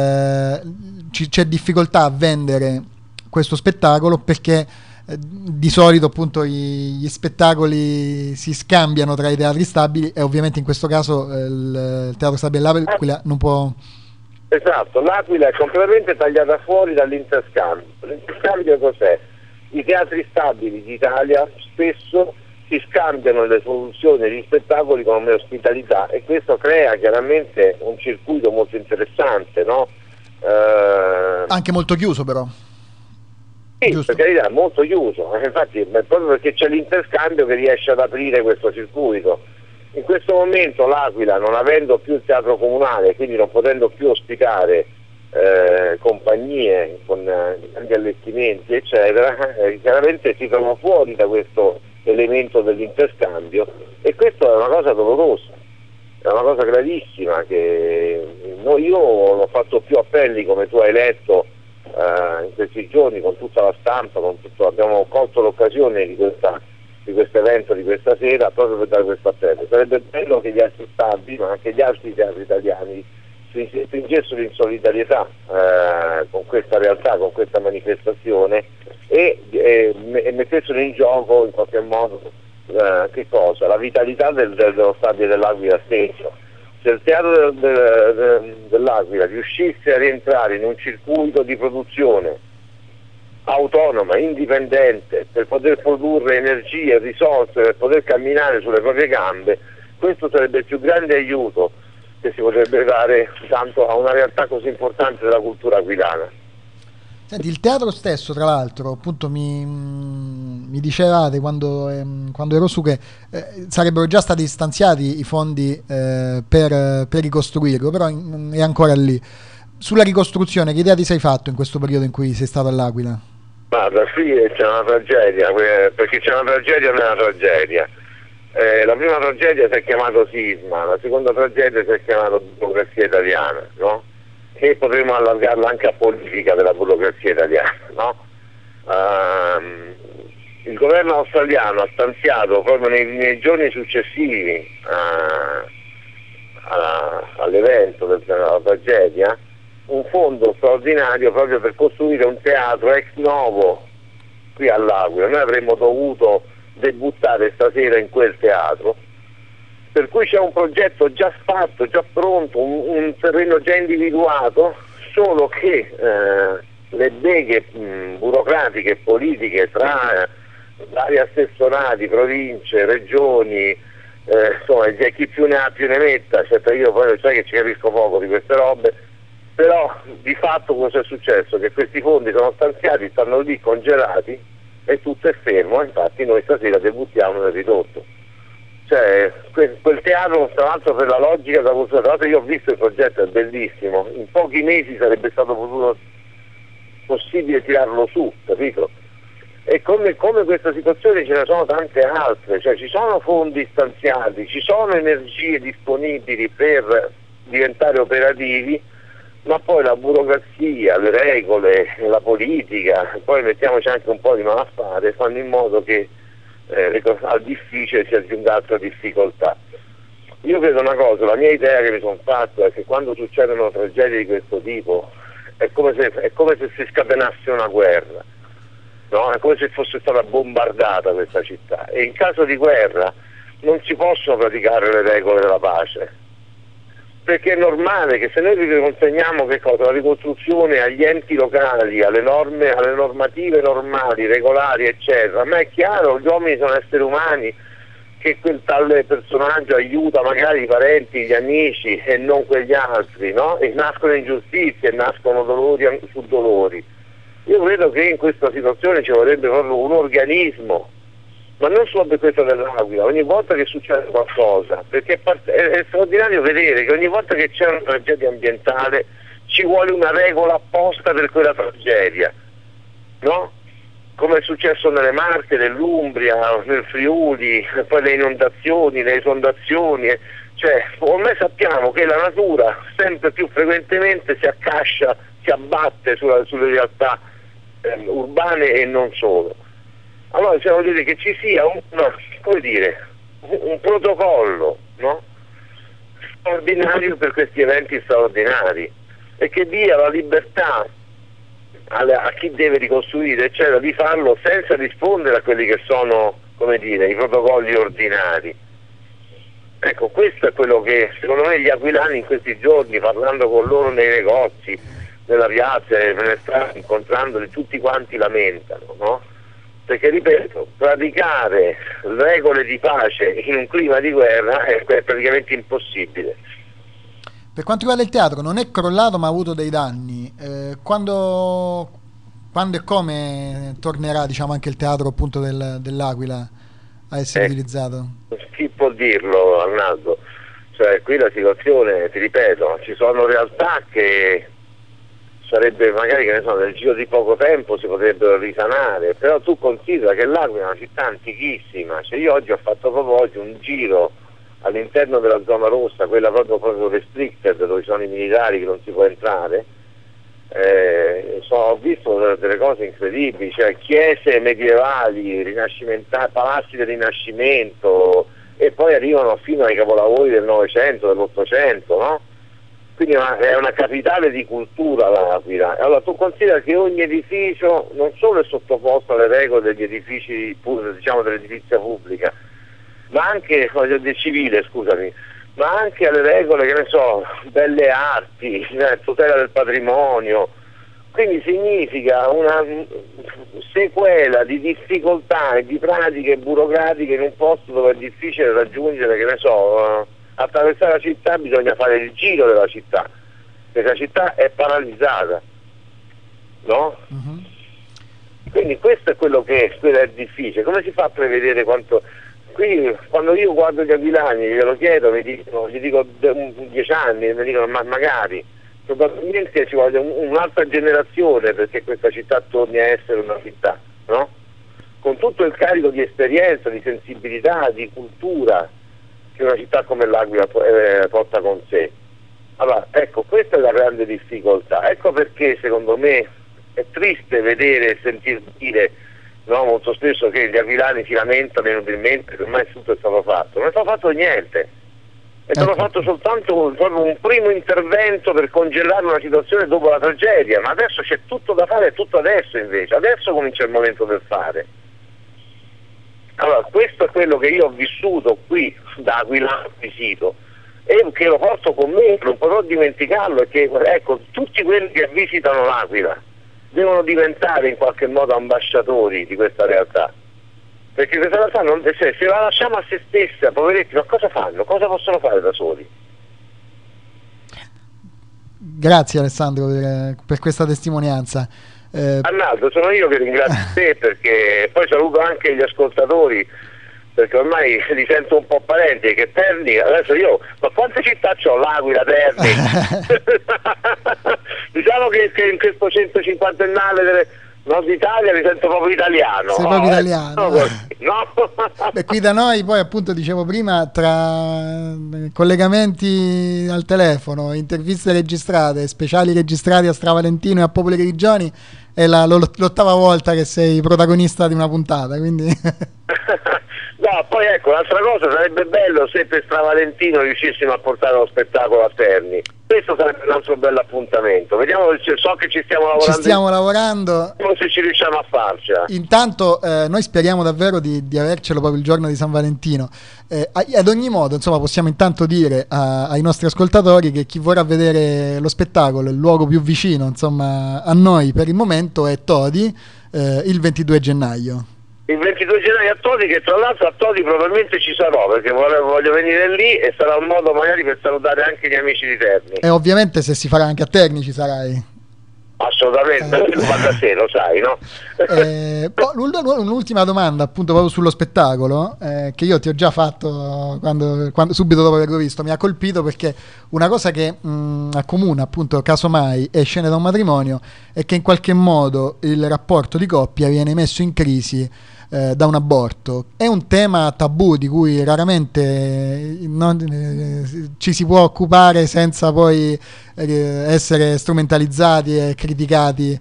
c'è difficoltà a vendere questo spettacolo perché di solito appunto gli spettacoli si scambiano tra i teatri stabili, e ovviamente in questo caso il Teatro Stabile dell'Aquila non può. Esatto, l'Aquila è completamente tagliata fuori dall'interscambio. L'interscambio cos'è? I teatri stabili d'Italia spesso si scambiano le soluzioni degli spettacoli come ospitalità, e questo crea chiaramente un circuito molto interessante, no? Anche molto chiuso, però. Sì, Giusto. per carità, molto chiuso, infatti proprio perché c'è l'interscambio che riesce ad aprire questo circuito. In questo momento l'Aquila, non avendo più il teatro comunale, quindi non potendo più ospitare compagnie con grandi allestimenti eccetera, chiaramente si trova fuori da questo elemento dell'interscambio, e questo è una cosa dolorosa, è una cosa gravissima, che io ho fatto più appelli, come tu hai letto in questi giorni, con tutta la stampa, abbiamo colto l'occasione di questo evento di questa sera proprio per dare questo appello. Sarebbe bello che gli altri stabili, ma anche gli altri teatri italiani, si stringessero in solidarietà con questa realtà, con questa manifestazione, e mettessero in gioco in qualche modo che cosa? La vitalità dello Stabile dell'Aquila stesso. Se il teatro dell'Aquila riuscisse a rientrare in un circuito di produzione autonoma, indipendente, per poter produrre energie, risorse, per poter camminare sulle proprie gambe, questo sarebbe il più grande aiuto che si potrebbe dare tanto a una realtà così importante della cultura aquilana. Senti, il teatro stesso, tra l'altro, appunto mi dicevate quando ero su che sarebbero già stati stanziati i fondi per ricostruirlo, però è ancora lì. Sulla ricostruzione, che idea ti sei fatto in questo periodo in cui sei stato all'Aquila? Guarda, qui c'è una tragedia, perché c'è una tragedia nella tragedia. La prima tragedia si è chiamata sisma, la seconda tragedia si è chiamata burocrazia italiana, no? E potremmo allargarla anche a politica della burocrazia italiana, no? Il governo australiano ha stanziato proprio nei giorni successivi all'evento della tragedia un fondo straordinario proprio per costruire un teatro ex novo qui all'Aquila. Noi avremmo dovuto debuttare stasera in quel teatro, per cui c'è un progetto già fatto, già pronto, un terreno già individuato, solo che le beghe burocratiche e politiche tra vari assessorati, province, regioni, insomma chi più ne ha più ne metta, certo io poi sai che ci capisco poco di queste robe, però di fatto cosa è successo? Che questi fondi sono stanziati, stanno lì congelati e tutto è fermo, infatti noi stasera debuttiamo nel ridotto. Cioè quel teatro, tra l'altro, per la logica della cultura, tra l'altro io ho visto il progetto, è bellissimo, in pochi mesi sarebbe stato possibile tirarlo su, capito? E come questa situazione ce ne sono tante altre, cioè ci sono fondi stanziati, ci sono energie disponibili per diventare operativi, ma poi la burocrazia, le regole, la politica, poi mettiamoci anche un po' di malaffare, fanno in modo che al difficile si aggiunga altra difficoltà. Io credo una cosa, la mia idea che mi sono fatto è che quando succedono tragedie di questo tipo è come se si scatenasse una guerra, no? È come se fosse stata bombardata questa città, e in caso di guerra non si possono praticare le regole della pace, perché è normale che se noi consegniamo la ricostruzione agli enti locali, alle normative normali, regolari, eccetera, ma è chiaro, gli uomini sono esseri umani, che quel tale personaggio aiuta magari i parenti, gli amici e non quegli altri, no? E nascono ingiustizie, nascono dolori su dolori. Io credo che in questa situazione ci vorrebbe proprio un organismo, ma non solo per questa dell'Aquila, ogni volta che succede qualcosa, perché è straordinario vedere che ogni volta che c'è una tragedia ambientale ci vuole una regola apposta per quella tragedia, no? Come è successo nelle Marche, nell'Umbria, nel Friuli, poi le inondazioni, le esondazioni, cioè ormai sappiamo che la natura sempre più frequentemente si accascia, si abbatte sulle realtà urbane e non solo. Allora bisogna dire che ci sia un protocollo, no? Straordinario per questi eventi straordinari, e che dia la libertà a chi deve ricostruire, eccetera, di farlo senza rispondere a quelli che sono, i protocolli ordinari. Ecco, questo è quello che secondo me gli aquilani in questi giorni, parlando con loro nei negozi, nella piazza, nelle strade, incontrandoli, tutti quanti lamentano, no? Perché, ripeto, praticare regole di pace in un clima di guerra è praticamente impossibile. Per quanto riguarda il teatro, non è crollato ma ha avuto dei danni. Quando e come tornerà, anche il teatro appunto dell'Aquila a essere utilizzato? Chi può dirlo, Arnaldo? Cioè, qui la situazione, ti ripeto, ci sono realtà che sarebbe magari, nel giro di poco tempo si potrebbero risanare, però tu considera che l'Aquila è una città antichissima. Cioè, io oggi ho fatto proprio un giro all'interno della zona rossa, quella proprio restricted, dove ci sono i militari che non si può entrare. Ho visto delle cose incredibili, cioè chiese medievali, palazzi del Rinascimento, e poi arrivano fino ai capolavori del Novecento, dell'Ottocento, no? Quindi è una capitale di cultura l'Aquila. Allora tu considera che ogni edificio non solo è sottoposto alle regole degli edifici, dell'edilizia pubblica, ma anche del civile, scusami, ma anche alle regole, belle arti, tutela del patrimonio. Quindi significa una sequela di difficoltà e di pratiche burocratiche in un posto dove è difficile raggiungere, attraversare la città bisogna fare il giro della città, perché la città è paralizzata, no? Uh-huh. Quindi questo è quello che è difficile. Come si fa a prevedere quanto... Qui quando io guardo gli aquilani, glielo chiedo, gli dico 10 anni, mi dicono magari, probabilmente ci vuole un'altra generazione perché questa città torni a essere una città, no? Con tutto il carico di esperienza, di sensibilità, di cultura che una città come l'Aquila porta con sé. Allora, ecco, questa è la grande difficoltà. Ecco perché secondo me è triste vedere e sentir dire, no, molto spesso, che gli aquilani si lamentano inutilmente, che ormai tutto è stato fatto. Non è stato fatto niente, è stato fatto soltanto un primo intervento per congelare una situazione dopo la tragedia, ma adesso c'è tutto da fare, è tutto adesso invece, adesso comincia il momento del fare. Allora, questo è quello che io ho vissuto qui da aquilano acquisito e che lo porto con me, non potrò dimenticarlo, e che, ecco, tutti quelli che visitano l'Aquila devono diventare in qualche modo ambasciatori di questa realtà, perché questa realtà se la lasciamo a se stessa, poveretti, ma cosa fanno? Cosa possono fare da soli? Grazie Alessandro per questa testimonianza. Arnaldo, sono io che ringrazio te, perché poi saluto anche gli ascoltatori, perché ormai li sento un po' parenti, che Terni, adesso ma quante città c'ho? L'Aquila, Terni. Diciamo che in questo 150ennale Nord Italia mi sento proprio italiano. Sei proprio italiano. No? Beh, qui da noi poi appunto dicevo prima, tra collegamenti al telefono, interviste registrate, speciali registrati a Stravalentino e a Popoli Grigioni, è l'ottava volta che sei protagonista di una puntata, quindi... No, poi ecco, l'altra cosa, sarebbe bello se per Stravalentino riuscissimo a portare lo spettacolo a Terni. Questo sarebbe un altro bello appuntamento. Vediamo, so che ci stiamo lavorando. Ci stiamo lavorando. Vediamo se ci riusciamo a farcela. Intanto noi speriamo davvero di avercelo proprio il giorno di San Valentino. Ad ogni modo, insomma, possiamo intanto dire ai nostri ascoltatori che chi vorrà vedere lo spettacolo, il luogo più vicino, insomma, a noi per il momento è Todi, il 22 gennaio. Il 22 gennaio a Todi, che tra l'altro a Todi probabilmente ci sarò, perché voglio venire lì e sarà un modo magari per salutare anche gli amici di Terni. E ovviamente se si farà anche a Terni ci sarai. Assolutamente, va da sé, lo sai, no? Un'ultima domanda appunto proprio sullo spettacolo, che io ti ho già fatto quando subito dopo averlo visto. Mi ha colpito perché una cosa che accomuna appunto Casomai e Scene da un matrimonio è che in qualche modo il rapporto di coppia viene messo in crisi da un aborto. È un tema tabù di cui raramente ci si può occupare senza poi essere strumentalizzati e criticati.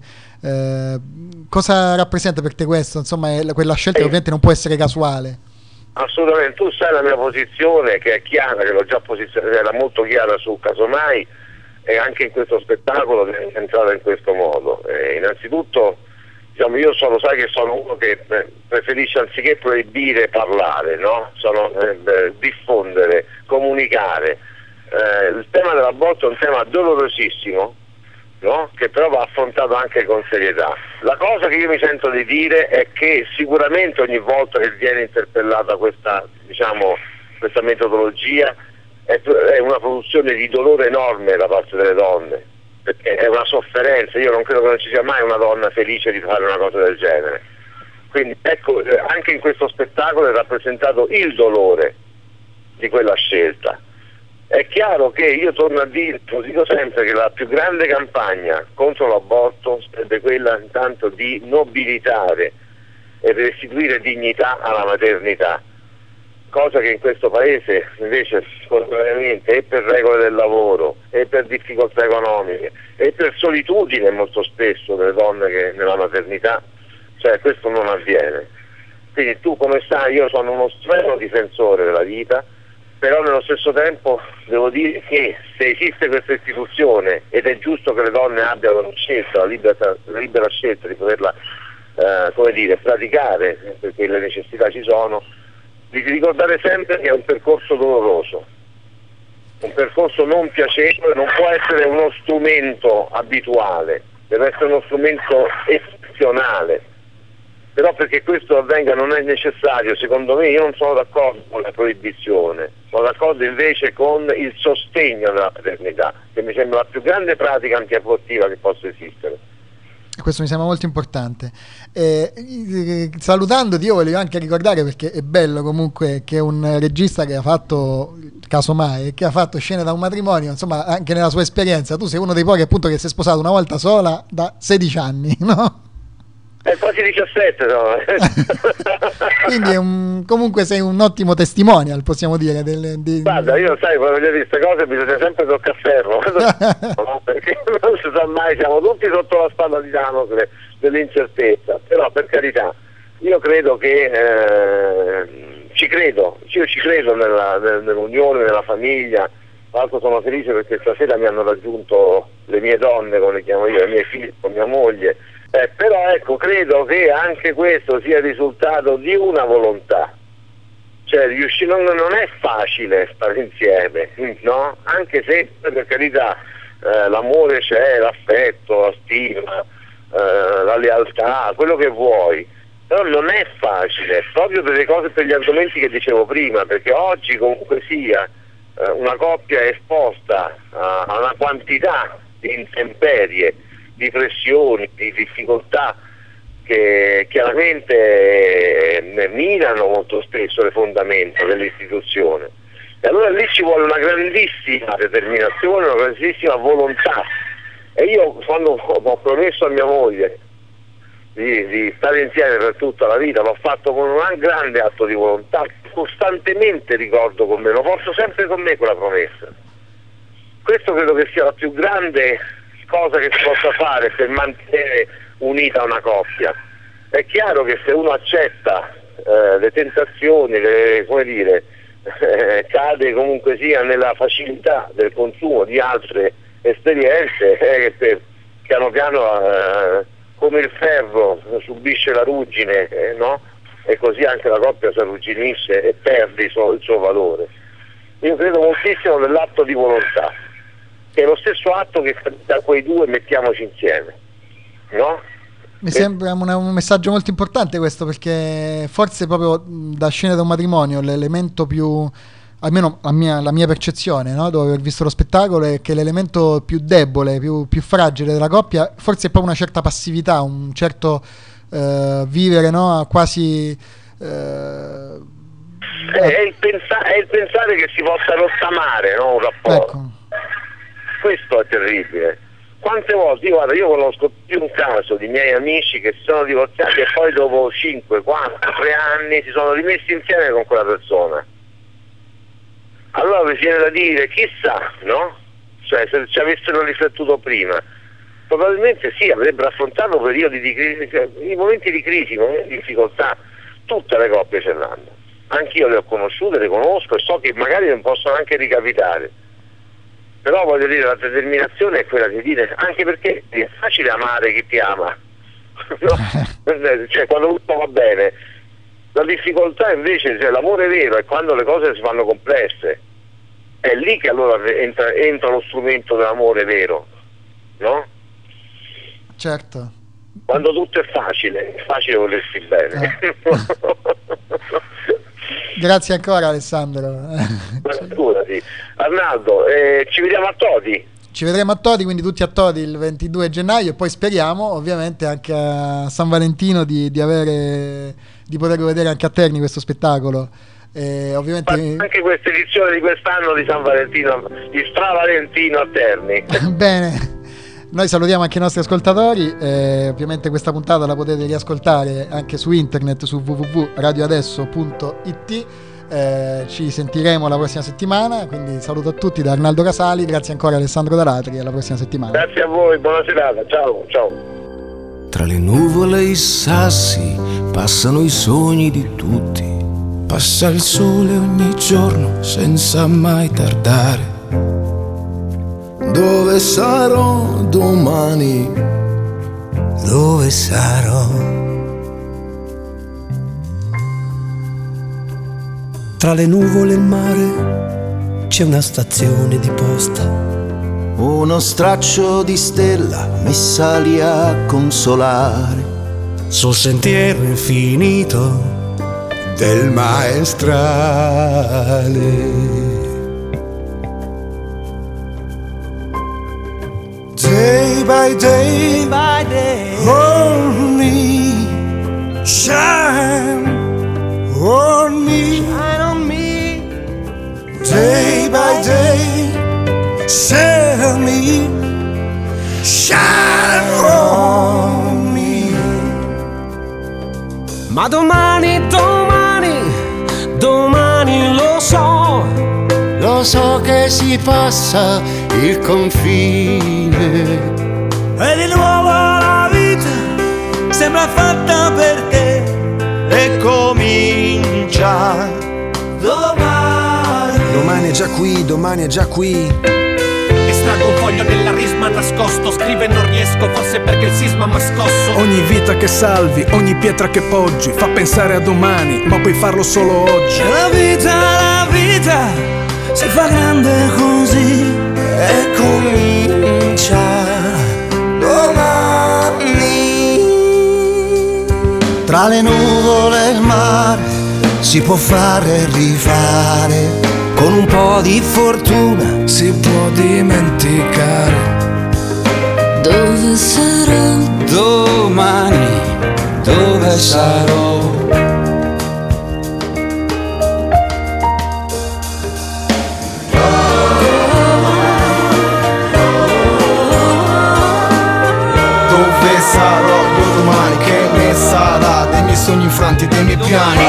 Cosa rappresenta per te questo? Insomma, quella scelta che ovviamente non può essere casuale. Assolutamente, tu sai la mia posizione, che è chiara, che l'ho già posizionata, era molto chiara su Casomai, e anche in questo spettacolo è entrata in questo modo. Innanzitutto, diciamo, io sai che sono uno che preferisce anziché proibire parlare, no? Diffondere, comunicare. Il tema dell'aborto è un tema dolorosissimo, no? Che però va affrontato anche con serietà. La cosa che io mi sento di dire è che sicuramente ogni volta che viene interpellata questa metodologia è una produzione di dolore enorme da parte delle donne, perché è una sofferenza. Io non credo che non ci sia mai una donna felice di fare una cosa del genere. Quindi ecco, anche in questo spettacolo è rappresentato il dolore di quella scelta. È chiaro che io torno a dire, lo dico sempre, che la più grande campagna contro l'aborto sarebbe quella intanto di nobilitare e restituire dignità alla maternità, cosa che in questo paese invece sfortunatamente, e per regole del lavoro, e per difficoltà economiche, e per solitudine molto spesso delle donne che nella maternità, cioè questo non avviene. Quindi tu, come sai, io sono uno strenua difensore della vita, però nello stesso tempo devo dire che se esiste questa istituzione, ed è giusto che le donne abbiano la libera scelta di poterla praticare, perché le necessità ci sono, di ricordare sempre che è un percorso doloroso, un percorso non piacevole, non può essere uno strumento abituale, deve essere uno strumento eccezionale. Però perché questo avvenga non è necessario, secondo me, io non sono d'accordo con la proibizione, sono d'accordo invece con il sostegno della paternità, che mi sembra la più grande pratica antiabortiva che possa esistere. Questo mi sembra molto importante. Salutandoti, io voglio anche ricordare, perché è bello comunque che un regista che ha fatto Casomai e che ha fatto Scene da un matrimonio, insomma, anche nella sua esperienza, tu sei uno dei pochi appunto che si è sposato una volta sola da 16 anni, no? È quasi 17, no? Quindi comunque sei un ottimo testimonial, possiamo dire. Guarda, io sai, voglio dire, queste cose bisogna sempre toccare ferro, no? Perché non si sa mai, siamo tutti sotto la spada di Damocle dell'incertezza, però per carità, io credo che io ci credo nell'unione, nella famiglia. Tra l'altro sono felice perché stasera mi hanno raggiunto le mie donne, come le chiamo io, le mie figlie con mia moglie. Però ecco, credo che anche questo sia il risultato di una volontà, cioè non è facile stare insieme, no? Anche se per carità l'amore c'è, l'affetto, la stima, la lealtà, quello che vuoi, però non è facile, proprio per gli argomenti che dicevo prima, perché oggi comunque sia una coppia è esposta a una quantità di intemperie, di pressioni, di difficoltà che chiaramente minano molto spesso le fondamenta dell'istituzione. E allora lì ci vuole una grandissima determinazione, una grandissima volontà. E io quando ho promesso a mia moglie di stare insieme per tutta la vita, l'ho fatto con un grande atto di volontà, costantemente ricordo con me, lo porto sempre con me quella promessa. Questo credo che sia la più grande cosa che si possa fare per mantenere unita una coppia. È chiaro che se uno accetta le tentazioni, cade comunque sia nella facilità del consumo di altre esperienze, piano piano come il ferro subisce la ruggine, no? E così anche la coppia si arrugginisce e perde il suo valore. Io credo moltissimo nell'atto di volontà, che è lo stesso atto che da quei due mettiamoci insieme, no? Mi sembra un messaggio molto importante questo, perché forse proprio da Scene da un matrimonio l'elemento più, almeno la mia percezione, no? Dopo aver visto lo spettacolo, è che l'elemento più debole, più fragile della coppia forse è proprio una certa passività, un certo vivere, no? Quasi è il pensare che si possa rottamare, no? Un rapporto. Ecco. Questo è terribile. Quante volte, io conosco più un caso di miei amici che si sono divorziati e poi dopo 5, 4, 3 anni si sono rimessi insieme con quella persona. Allora mi viene da dire, chissà, no? Cioè, se ci avessero riflettuto prima, probabilmente sì, avrebbero affrontato periodi di crisi, i momenti di crisi, i momenti di difficoltà. Tutte le coppie ce l'hanno. Anch'io le ho conosciute, le conosco e so che magari non possono anche ricapitare. Però voglio dire, la determinazione è quella di dire, anche perché è facile amare chi ti ama, no? Cioè, quando tutto va bene. La difficoltà invece, cioè l'amore vero è quando le cose si fanno complesse, è lì che allora entra lo strumento dell'amore vero, no? Certo. Quando tutto è facile volersi bene. Grazie ancora Alessandro. Scusati. Arnaldo, ci vediamo a Todi. Ci vedremo a Todi, quindi tutti a Todi il 22 gennaio, e poi speriamo ovviamente anche a San Valentino di poterlo vedere anche a Terni questo spettacolo. Ovviamente anche questa edizione di quest'anno di San Valentino, di Stra Valentino a Terni. Bene, noi salutiamo anche i nostri ascoltatori, ovviamente questa puntata la potete riascoltare anche su internet, su www.radioadesso.it. Ci sentiremo la prossima settimana, quindi saluto a tutti da Arnaldo Casali, grazie ancora Alessandro Dalatri, alla prossima settimana. Grazie a voi, buona serata, ciao. Tra le nuvole e i sassi passano i sogni di tutti, passa il sole ogni giorno senza mai tardare. Dove sarò domani? Dove sarò? Tra le nuvole e il mare c'è una stazione di posta, uno straccio di stella messa lì a consolare, sul sentiero infinito del maestrale. Day by day, on me, shine on me, day by day, tell me, shine on me. Ma domani lo so che si passa il confine, e di nuovo la vita sembra fatta per te e comincia domani. Domani è già qui, domani è già qui. Estraggo un foglio della risma nascosto, scrivo e non riesco, forse perché il sisma m'ha scosso. Ogni vita che salvi, ogni pietra che poggi fa pensare a domani, ma puoi farlo solo oggi. La vita si fa grande così e comincia domani. Tra le nuvole e il mare si può fare e rifare, con un po' di fortuna si può dimenticare. Dove sarò domani? Dove sarò? Dove sarò domani? Che afghani.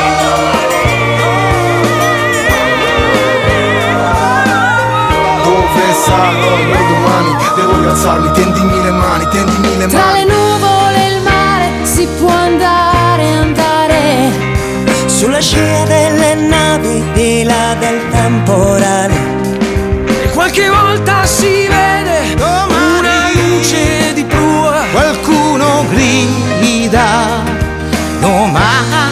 Dove sarò io domani? Devo rialzarmi, tendimi le mani, tendimi le mani. Tra le nuvole e il mare si può andare sulla scia delle navi di là del temporale. E qualche volta si vede una luce di prua. Qualcuno grida domani.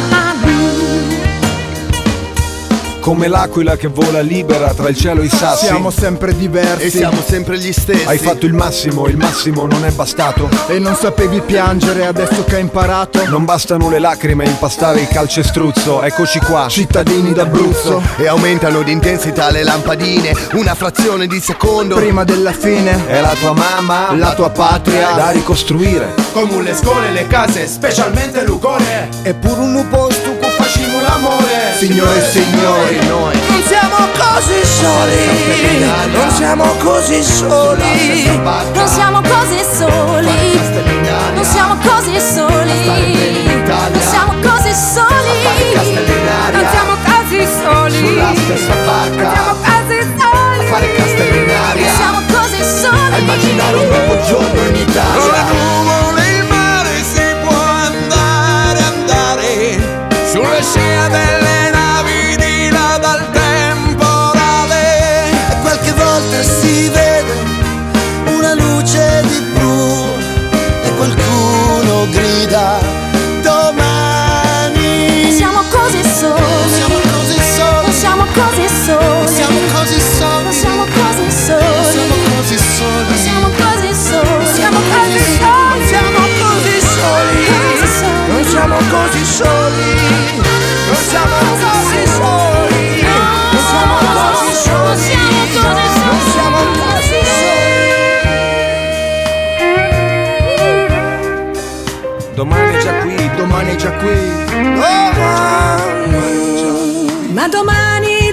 Come l'aquila che vola libera tra il cielo e i sassi. Siamo sempre diversi e siamo sempre gli stessi. Hai fatto il massimo non è bastato. E non sapevi piangere adesso che hai imparato. Non bastano le lacrime, impastare il calcestruzzo. Eccoci qua, cittadini d'Abruzzo. E aumentano di intensità le lampadine, una frazione di secondo prima della fine. È la tua mamma, la tua patria da ricostruire. Come le scuole, le case, specialmente l'ugole. Eppure un posto che facciamo l'amore. Signore e signori, noi non siamo così soli, non siamo così soli, non siamo così soli, non siamo così soli, non siamo così soli, non siamo così soli, sulla stessa barca, non siamo così soli, a fare castelli in aria, non siamo così soli, a immaginare un nuovo giorno in Italia. Sulle scia delle navi di là dal temporale. E qualche volta si vede una luce di blu e qualcuno grida domani. Siamo così soli, siamo così soli, siamo così soli, siamo così soli, siamo così soli, siamo così soli, siamo così soli, siamo così soli, siamo così soli, non siamo così soli. Non siamo così soli, non siamo così soli, non siamo così soli. Domani è già qui, domani è già qui. Domani. Ma domani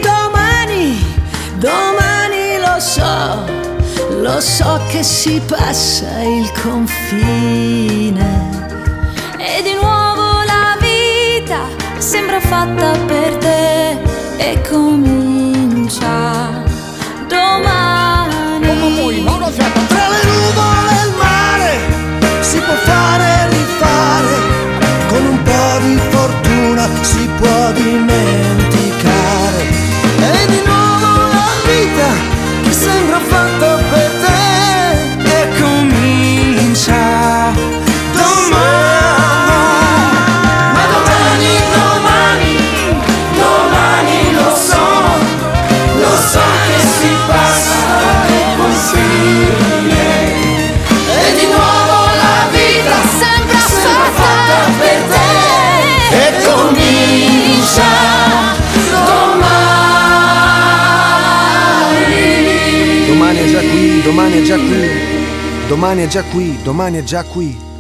lo so che si passa il confine e di nuovo la vita sembra fatta per te e comincia domani. Tra le nuvole e il mare si può fare e rifare, con un po' di fortuna si può dimenticare. E di nuovo la vita che sembra fatta per te e comincia domani. Domani è già qui, domani è già qui, domani è già qui, domani è già qui.